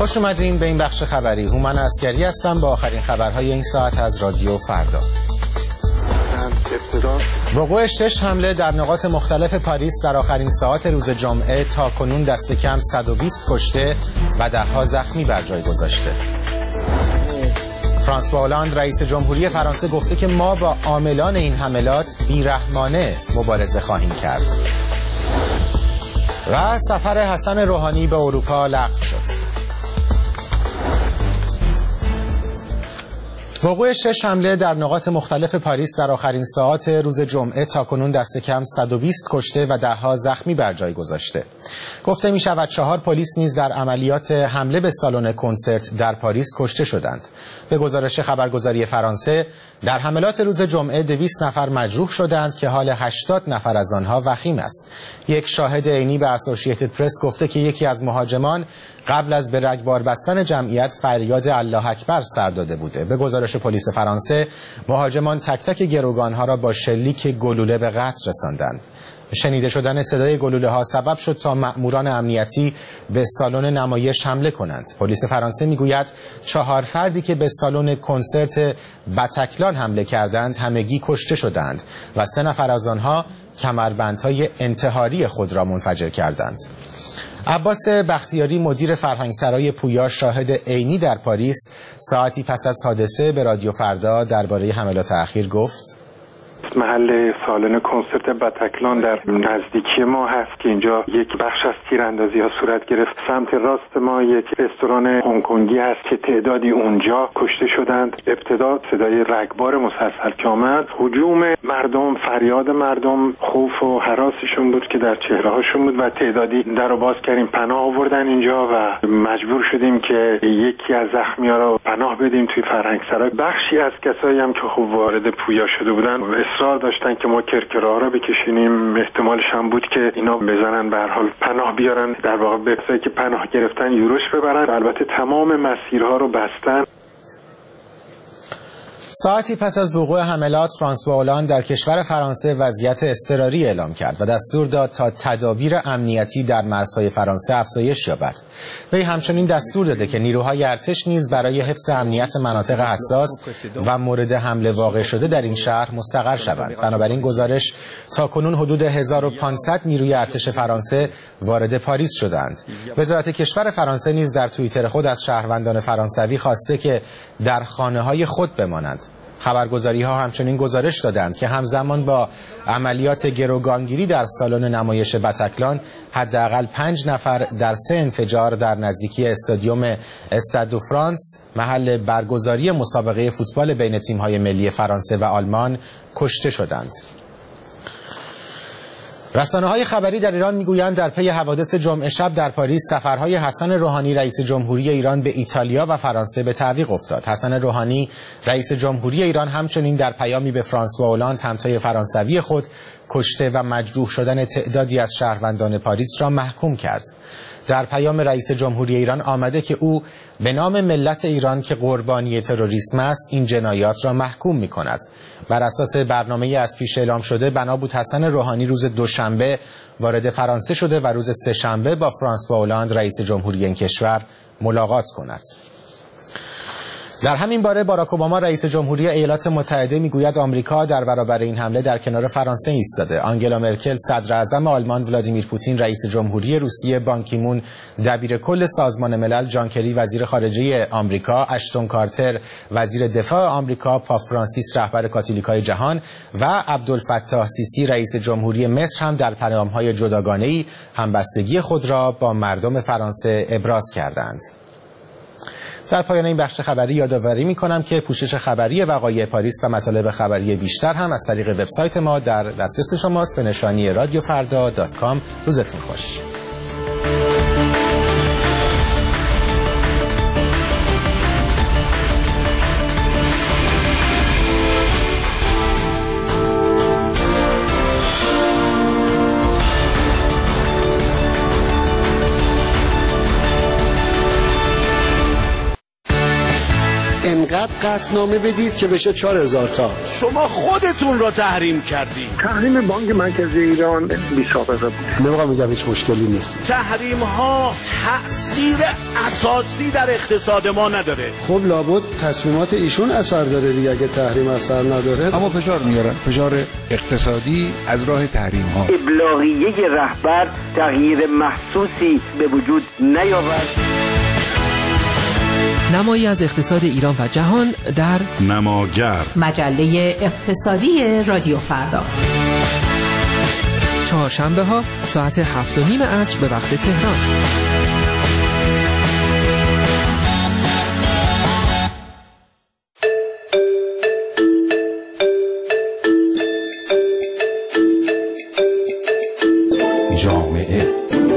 خوش اومدین به این بخش خبری. هومن عسکری هستم با آخرین خبرهای این ساعت از رادیو فردا. وقوع 6 حمله در نقاط مختلف پاریس در آخرین ساعات روز جمعه تا کنون دست کم 120 کشته و ده‌ها زخمی بر جای گذاشته. فرانسوا هولند رئیس جمهوری فرانسه گفته که ما با عاملان این حملات بیرحمانه مبارزه خواهیم کرد. و سفر حسن روحانی به اروپا لغو شد. وقوع 6 حمله در نقاط مختلف پاریس در آخرین ساعات روز جمعه تا کنون دست کم 120 کشته و ده‌ها زخمی بر جای گذاشته. گفته می شود 4 پلیس نیز در عملیات حمله به سالن کنسرت در پاریس کشته شدند. به گزارش خبرگزاری فرانسه در حملات روز جمعه 200 نفر مجروح شدند که حال 80 نفر از آنها وخیم است. یک شاهد عینی به اسوسییتد پرس گفته که یکی از مهاجمان قبل از به رگبار بستن جمعیت فریاد الله اکبر سر داده بوده. به گزارش پلیس فرانسه مهاجمان تک تک گروگانها را با شلیک گلوله به قتل رساندند. شنیده شدن صدای گلوله ها سبب شد تا مأموران امنیتی به سالن نمایش حمله کنند. پلیس فرانسه میگوید 4 فردی که به سالن کنسرت بتکلان حمله کردند همگی کشته شدند و 3 نفر از آنها کمربندهای انتحاری خود را منفجر کردند. عباس بختیاری مدیر فرهنگسرای پویا شاهد عینی در پاریس ساعتی پس از حادثه به رادیو فردا درباره حملات اخیر گفت: محل سالن کنسرت بتکلان در نزدیکی ما هست که اینجا یک بخش از تیراندازی ها صورت گرفت. سمت راست ما یک رستوران هنگکنگی هست که تعدادی اونجا کشته شدند. ابتدا صدای رگبار مسلسل که آمد، هجوم مردم، فریاد مردم، خوف و هراسشون بود که در چهره هاشون بود و تعدادی در رو باز کردیم، پناه آوردن اینجا و مجبور شدیم که یکی از زخمی‌ها رو پناه بدیم توی فرهنگسرا. بخشی از کسایی هم که خوب وارد پویا شده بودن اصرار داشتن که ما کرکره‌ها رو بکشینیم. احتمالش هم بود که اینا بزنن به هر حال پناه بیارن، در واقع به کسایی که پناه گرفتن یورش ببرن. البته تمام مسیرها رو بستن. ساعتی پس از وقوع حملات فرانسوا هولند در کشور فرانسه وضعیت اضطراری اعلام کرد و دستور داد تا تدابیر امنیتی در مرزهای فرانسه افزایش یابد. وی همچنین دستور داده که نیروهای ارتش نیز برای حفظ امنیت مناطق حساس و مورد حمله واقع شده در این شهر مستقر شوند. بنابراین گزارش تا کنون حدود 1500 نیروی ارتش فرانسه وارد پاریس شدند. وزارت کشور فرانسه نیز در توییتر خود از شهروندان فرانسوی خواسته که در خانه‌های خود بمانند. خبرگزاری‌ها همچنین گزارش دادند که همزمان با عملیات گروگانگیری در سالن نمایش بتکلان حداقل 5 نفر در 3 انفجار در نزدیکی استادیوم استاد دو فرانس محل برگزاری مسابقه فوتبال بین تیم‌های ملی فرانسه و آلمان کشته شدند. رسانه‌های خبری در ایران میگویند در پی حوادث جمعه شب در پاریس سفرهای حسن روحانی رئیس جمهوری ایران به ایتالیا و فرانسه به تعویق افتاد. حسن روحانی رئیس جمهوری ایران همچنین در پیامی به فرانسوا هولند همتای فرانسوی خود کشته و مجروح شدن تعدادی از شهروندان پاریس را محکوم کرد. در پیام رئیس جمهوری ایران آمده که او به نام ملت ایران که قربانی تروریسم است این جنایات را محکوم می کند. بر اساس برنامه از پیش اعلام شده بنا بود حسن روحانی روز دوشنبه وارد فرانسه شده و روز سه‌شنبه با فرانسوا هولند رئیس جمهوری این کشور ملاقات کند. در همین باره باراک اوباما رئیس جمهوری ایالات متحده میگوید آمریکا در برابر این حمله در کنار فرانسه ایستاده. آنگلا مرکل، صدر اعظم آلمان ولادیمیر پوتین، رئیس جمهوری روسیه بان کی مون، دبیر کل سازمان ملل جان کری وزیر خارجه آمریکا، اشتون کارتر وزیر دفاع آمریکا، پاپ فرانسیس رهبر کاتولیکای جهان و عبدالفتاح سیسی رئیس جمهوری مصر هم در پیام‌های جداگانه‌ای همبستگی خود را با مردم فرانسه ابراز کردند. در پایان این بخش خبری یادآوری می‌کنم که پوشش خبری وقایع پاریس و مطالب خبری بیشتر هم از طریق وبسایت ما در دسترس شماست به نشانی radiofarda.com. روزتون خوش. انقدر قطعنامه بدید که بشه 4000 تا. شما خودتون رو تحریم کردید. تحریم بانک مرکزی ایران بی سابقه بود. نمیخوام میگم هیچ مشکلی نیست. تحریم ها تأثیر اساسی در اقتصاد ما نداره. خب لابد تصمیمات ایشون اثر داره دیگه. اگه تحریم اثر نداره اما فشار میارن، فشار اقتصادی از راه تحریم ها. ابلاغیه رهبر تغییر محسوسی به وجود نیاورد. نمایی از اقتصاد ایران و جهان در نماگر، مجله اقتصادی رادیو فردا، چهارشنبه ها ساعت 7:30 عصر به وقت تهران. جامعه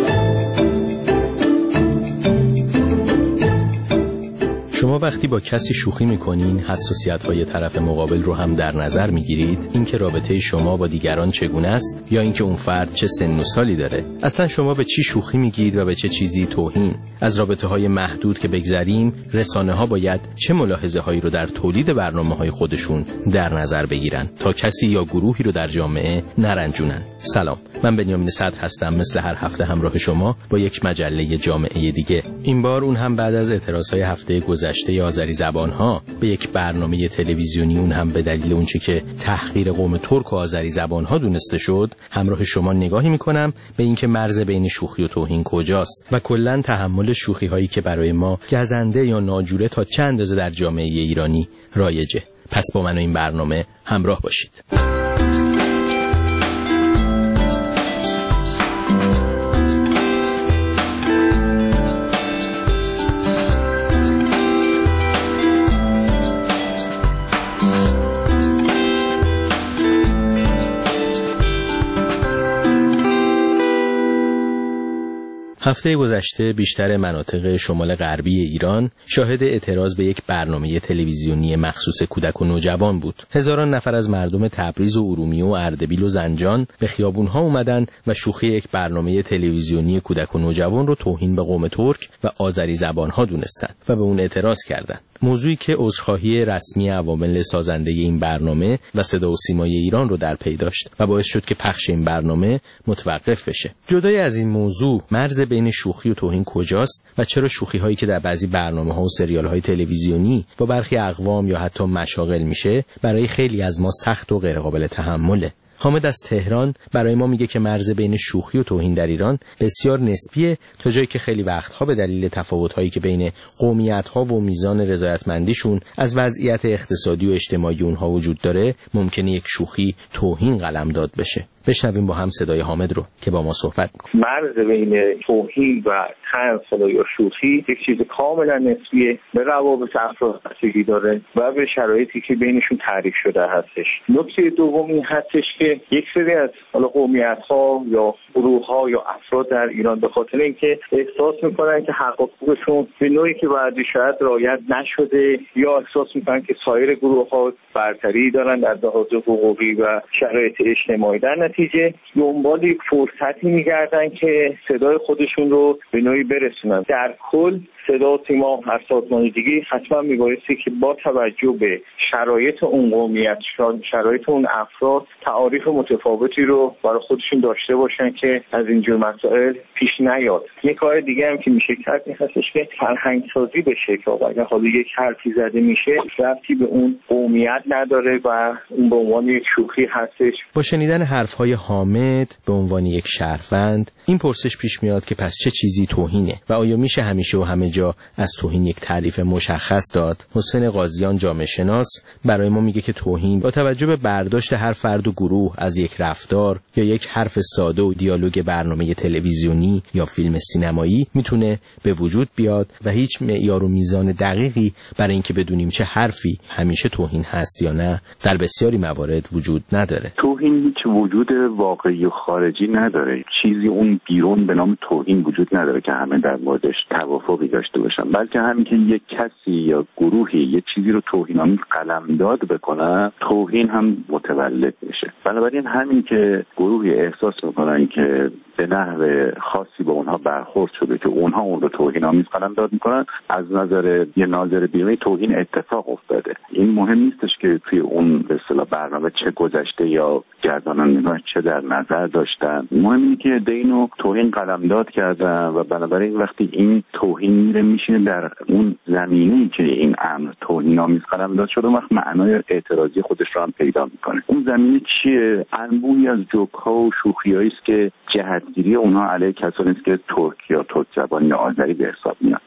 شما وقتی با کسی شوخی میکنین حساسیت‌های طرف مقابل رو هم در نظر میگیرید؟ اینکه رابطه شما با دیگران چگونه است یا اینکه اون فرد چه سن و سالی داره؟ اصلا شما به چی شوخی میگید و به چه چیزی توهین؟ از رابطه‌های محدود که بگذریم، رسانه‌ها باید چه ملاحظه‌هایی رو در تولید برنامه‌های خودشون در نظر بگیرن تا کسی یا گروهی رو در جامعه نرنجونن. سلام، من بنیامین صدر هستم، مثل هر هفته همراه شما با یک مجله جامعه دیگه. این بار اون هم بعد از اعتراضهای هفته گذشته آذری زبان‌ها به یک برنامه تلویزیونی، اون هم به دلیل اونچه که تحقیر قوم ترک و آذری زبان‌ها دونسته شد، همراه شما نگاهی می‌کنم به اینکه مرز بین شوخی و توهین کجاست و کلاً تحمل شوخی‌هایی که برای ما گزنده یا ناجوره تا چند اندازه در جامعه ایرانی رایجه. پس با من و این برنامه همراه باشید. هفته گذشته بیشتر مناطق شمال غربی ایران شاهد اعتراض به یک برنامه تلویزیونی مخصوص کودک و نوجوان بود. هزاران نفر از مردم تبریز و ارومیه و اردبیل و زنجان به خیابون‌ها اومدن و شوخی یک برنامه تلویزیونی کودک و نوجوان رو توهین به قوم ترک و آذری زبان‌ها دونستن و به اون اعتراض کردند. موضوعی که عذرخواهی رسمی عوامل سازنده این برنامه و صدا و سیمای ایران رو در پی داشت و باعث شد که پخش این برنامه متوقف بشه. جدای از این موضوع، مرز بین شوخی و توهین کجاست و چرا شوخی‌هایی که در بعضی برنامه‌ها و سریال‌های تلویزیونی با برخی اقوام یا حتی مشاغل میشه، برای خیلی از ما سخت و غیرقابل تحمله. حامد از تهران برای ما میگه که مرز بین شوخی و توهین در ایران بسیار نسبیه، تا جایی که خیلی وقتها به دلیل تفاوت‌هایی که بین قومیت‌ها و میزان رضایتمندیشون از وضعیت اقتصادی و اجتماعی اونها وجود داره، ممکنه یک شوخی توهین قلمداد بشه. بشنویم با هم صدای حامد رو که با ما صحبت می‌کنه. مرز بین توهین و طنز یا شوخی یک چیز کاملا نسبیه، به روابط افراد بستگی داره و به شرایطی که بینشون تعریف شده هستش. نکته دوم این هستش که یک سری از قومیت‌ها یا گروه‌ها یا افراد در ایران به خاطر اینکه احساس می‌کنن که حق و حقوقشون به نوعی که باید شاید رعایت نشده، یا احساس می‌کنن که سایر گروه‌ها برتری دارن در لحاظ حقوقی و شرایط اجتماعی، در نتیجه دنبال یک فرصتی می‌گردن که صدای خودشون رو به نوعی برسونن. در کل صدا و سیما هر سازماندهی حتما میبایستی که با توجه به شرایط اون قومیت، شرایط اون افراد، تعاریف متفاوتی رو برای خودشون داشته باشن که از اینجور مسائل پیش نیاد. یک کار دیگه هم که میشه کرد این هستش که فرهنگ سازی بشه که اگر حالا یک حرفی زده میشه ربطی به اون قومیت نداره و اون به عنوان یک شوخی هستش. با شنیدن حرفهای حامد به عنوان یک شهروند، این پرسش پیش میاد که پس چه چیزی توهینه و آیا میشه همیشه و همه جا از توهین یک تعریف مشخص داد؟ حسین قاضیان جامعه شناس برای ما میگه که توهین با توجه به برداشت هر فرد و گروه از یک رفتار یا یک حرف ساده و دیالوگ برنامه تلویزیونی یا فیلم سینمایی میتونه به وجود بیاد و هیچ معیار و میزان دقیقی برای اینکه بدونیم چه حرفی همیشه توهین هست یا نه در بسیاری موارد وجود نداره. توهین هیچ وجود واقعی و خارجی نداره. چیزی اون بیرون به نام توهین وجود نداره که همه در موردش توافقی داشته داشته باشن، بلکه همین که یک کسی یا گروهی یه چیزی رو توهین‌آمیز قلمداد بکنه، توهین هم متولد میشه. بنابراین همین که گروهی احساس میکنن که به نحو خاصی با اونها برخورد شده که اونها اون رو توهین‌آمیز قلمداد میکنن، از نظر یه ناظر بیرونی توهین اتفاق افتاده. این مهم نیستش که توی اون به اصطلاح برنامه چه گذشته یا گردانندگان چه در نظر داشتن، مهم اینه که دینو توهین قلمداد کردن و بنابراین وقتی این توهین میره میشینه در اون زمینه‌ای که این امر توهین‌آمیز قلمداد شده، وقت معنای اعتراضی خودش رو هم پیدا میکنه. اون زمینه چیه؟ انبوهی از جوک‌ها و شوخی‌هایی است که جهتگیری اونها علیه کسانی است که ترک یا ترک زبان یا آذری به حساب میاد.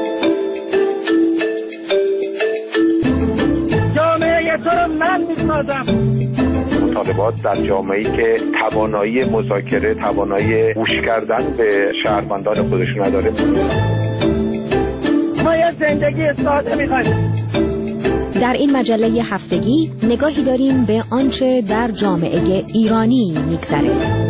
جامعه تو رو من میسازم. مطالبات در جامعه‌ای که توانایی مذاکره، توانایی گوش کردن به شهروندان خودشون نداره. ما یه زندگی ساده می‌خوایم. در این مجله هفتگی نگاهی داریم به آنچه در جامعه ایرانی می‌گذره.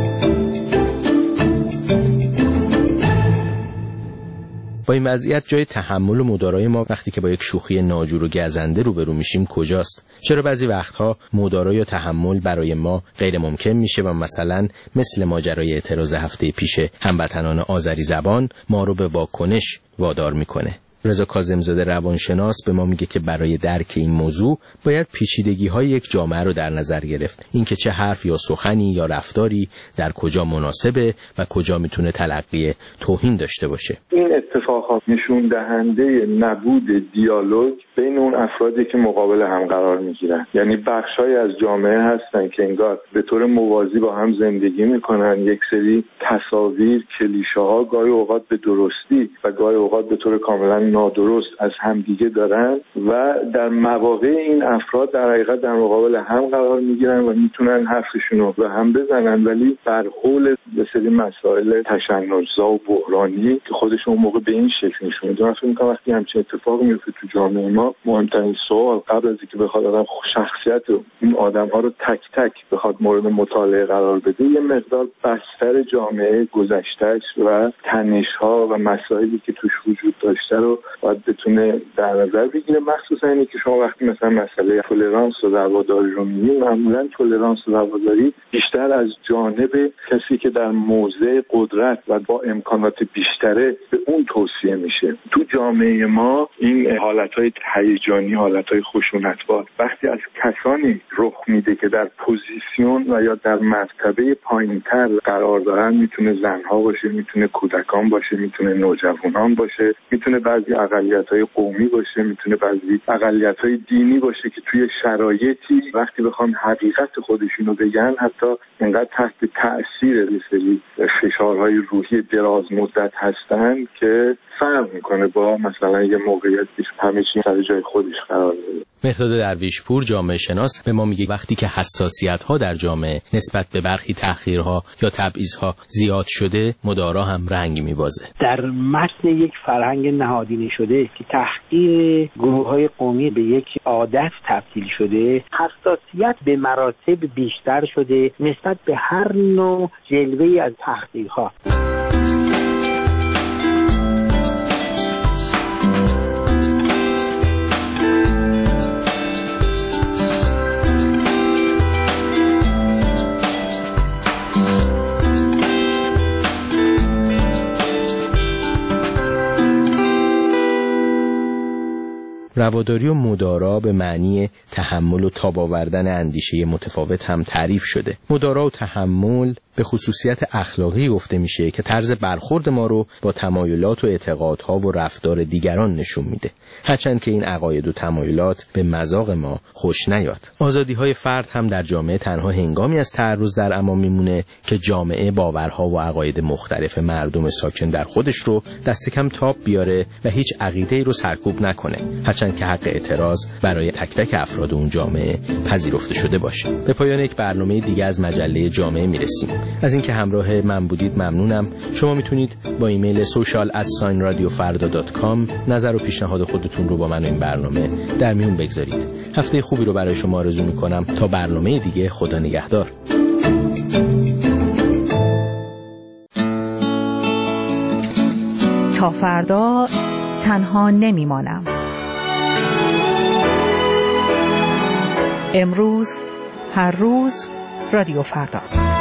با این وضعیت جای تحمل و مدارای ما وقتی که با یک شوخی ناجور و گزنده روبرو میشیم کجاست؟ چرا بعضی وقتها مدارا یا تحمل برای ما غیر ممکن میشه و مثلا مثل ماجرای اعتراض هفته پیش هموطنان آذری زبان ما رو به واکنش وادار میکنه؟ رضا کاظم‌زاده روانشناس به ما میگه که برای درک این موضوع باید پیچیدگی‌های یک جامعه رو در نظر گرفت. اینکه چه حرف یا سخنی یا رفتاری در کجا مناسبه و کجا میتونه تلقی توهین داشته باشه. این اتفاقات نشون دهنده نبود دیالوگ بین اون افرادی که مقابل هم قرار میگیرن. یعنی بخشای از جامعه هستن که انگار به طور موازی با هم زندگی میکنن، یک سری تصاویر، کلیشه‌ها گاهی اوقات به درستی و گاهی اوقات به طور کاملا نادرست از همدیگه دارن و در مواقع این افراد در حقیقت در مقابل هم قرار میگیرن و میتونن حرفشون رو به هم بزنن، ولی برخول به سری مسائل تشنج‌زا و بحرانی که خودشون موقع به این شکل نشون میدن. فکر می‌کنم وقتی همچین اتفاقی میفته تو جامعه ما، مهمترین سوال قبل از اینکه بخواد آدم شخصیت این آدم‌ها رو تک تک بخواد مورد مطالعه قرار بده، یه مقدار بستر جامعه گذشته‌اش و تنش‌ها و مسائلی که توش وجود داشته رو باید بتونه در نظر بگیره. مخصوصا اینه که شما وقتی مثلا مسئله تولرانس و رواداری رو می‌بینید، معمولاً تولرانس و رواداری بیشتر از جانب کسی که در موضع قدرت و با امکانات بیشتره به اون توصیه میشه. تو جامعه ما این حالتهای هیجانی، حالتهای خشونتبار وقتی از کسانی رخ میده که در پوزیسیون و یا در مرتبه پایین‌تر قرار دارن، میتونه زنها باشه، میتونه کودکان باشه، میتونه نوجوانان باشه، میتونه بعضی اقلیت‌های قومی باشه، میتونه بعضی اقلیت‌های دینی باشه که توی شرایطی وقتی بخوان حقیقت خودشونو بگن، حتی انقدر تحت تأثیر سری فشارهای روحی دراز مدت هستن که فرق میکنه با مثلا یه موقعیتی همه چی سر جای خودش قرار داره. مهرداد درویشپور جامعه شناس به ما میگه وقتی که حساسیت‌ها در جامعه نسبت به برخی تأخیرها یا تبعیض‌ها زیاد شده، مدارا هم رنگ میبازه. در متن یک فرهنگ نهادینه شده که تحقیر گروه‌های قومی به یک عادت تبدیل شده، حساسیت به مراتب بیشتر شده نسبت به هر نوع جلوه‌ای از تحقیرها. رواداری و مدارا به معنی تحمل و تاب آوردن اندیشه متفاوت هم تعریف شده. مدارا و تحمل به خصوصیت اخلاقی گفته میشه که طرز برخورد ما رو با تمایلات و اعتقادها و رفتار دیگران نشون میده، هرچند که این عقاید و تمایلات به مذاق ما خوش نیاد. آزادی‌های فرد هم در جامعه تنها هنگامی از تعرض در امان میمونه که جامعه باورها و عقاید مختلف مردم ساکن در خودش رو دست کم تاب بیاره و هیچ عقیده‌ای رو سرکوب نکنه، هرچند که حق اعتراض برای تک تک افراد اون جامعه پذیرفته شده باشه. به پایان یک برنامه دیگه از مجله جامعه میرسیم. از اینکه همراه من بودید ممنونم. شما میتونید با ایمیل social@radiofarda.com نظر و پیشنهاد خودتون رو با من این برنامه در میون بگذارید. هفته خوبی رو برای شما آرزو میکنم. تا برنامه دیگه، خدا نگهدار. تا فردا تنها نمیمانم. امروز، هر روز، رادیو فردا.